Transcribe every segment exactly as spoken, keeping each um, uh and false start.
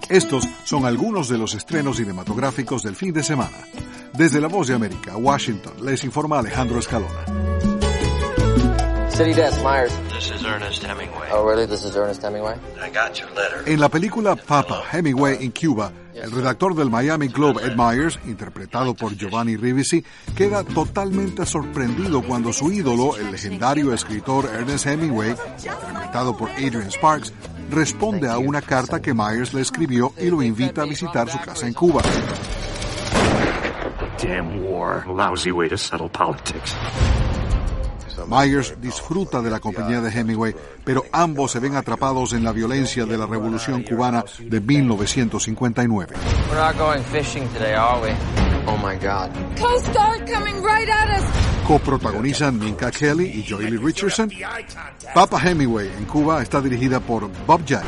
Estos son algunos de los estrenos cinematográficos del fin de semana. Desde La Voz de América, Washington, les informa Alejandro Escalona. City Desk, Myers. This is Ernest Hemingway. Oh, really? This is Ernest Hemingway? I got your letter. En la película Papa, Hemingway in Cuba, el redactor del Miami Globe, Ed Myers, interpretado por Giovanni Ribisi, queda totalmente sorprendido cuando su ídolo, el legendario escritor Ernest Hemingway, interpretado por Adrian Sparks, responde a una carta que Myers le escribió y lo invita a visitar su casa en Cuba. Damn war, lousy way to settle politics. Myers disfruta de la compañía de Hemingway, pero ambos se ven atrapados en la violencia de la Revolución Cubana de mil novecientos cincuenta y nueve. We're not going fishing today, are we? Oh my God. Coast Guard coming right at us. Coprotagonizan Minka Kelly y Joely Lee Richardson. Papa Hemingway en Cuba está dirigida por Bob Jay.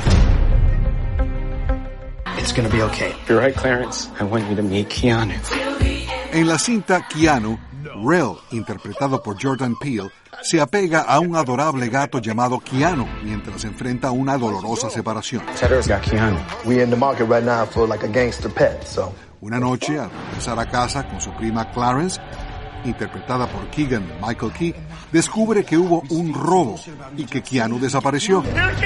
It's gonna be okay. You're right, Clarence. I want you to meet Keanu. En la cinta Keanu, Rel, interpretado por Jordan Peele, se apega a un adorable gato llamado Keanu mientras enfrenta una dolorosa separación. Cheddar's got Keanu. We in the market right now for like a gangster pet, so. Una noche, al regresar a casa con su prima Clarence, interpretada por Keegan Michael Key, descubre que hubo un robo y que Keanu desapareció.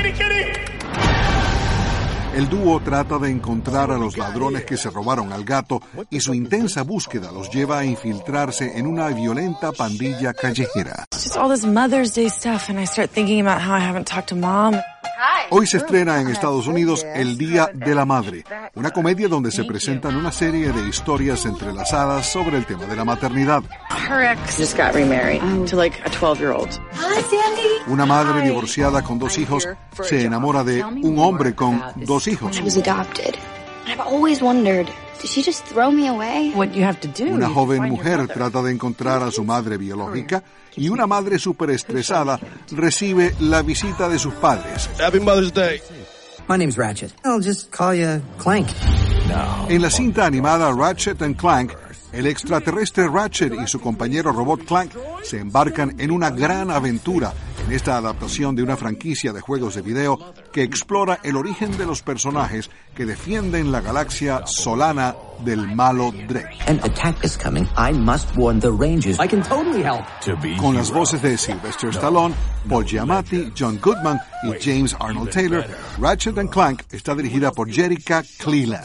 El dúo trata de encontrar a los ladrones que se robaron al gato y su intensa búsqueda los lleva a infiltrarse en una violenta pandilla callejera. Just all this Mother's Day stuff and I start thinking about how I haven't talked to Mom. Hoy se estrena en Estados Unidos El Día de la Madre, una comedia donde se presentan una serie de historias entrelazadas sobre el tema de la maternidad. Her ex just got remarried to like a twelve-year-old. Hi, Sandy. Una madre divorciada con dos hijos se enamora de un hombre con dos hijos. I was adopted. I've always wondered, did she just throw me away? What you have to do? Una joven mujer trata de encontrar a su madre biológica y una madre superestresada recibe la visita de sus padres. Happy Mother's Day. My name's Ratchet. I'll just call you Clank. No. En la cinta animada Ratchet and Clank, el extraterrestre Ratchet y su compañero robot Clank se embarcan en una gran aventura en esta adaptación de una franquicia de juegos de video que explora el origen de los personajes que defienden la galaxia solana del malo Drake. An attack is coming. I must warn the Rangers. I can totally help. Con las voces de Sylvester Stallone, Paul Giamatti, John Goodman y James Arnold Taylor, Ratchet and Clank está dirigida por Jerica Cleland.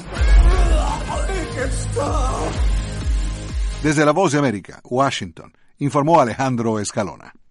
Desde La Voz de América, Washington, informó Alejandro Escalona.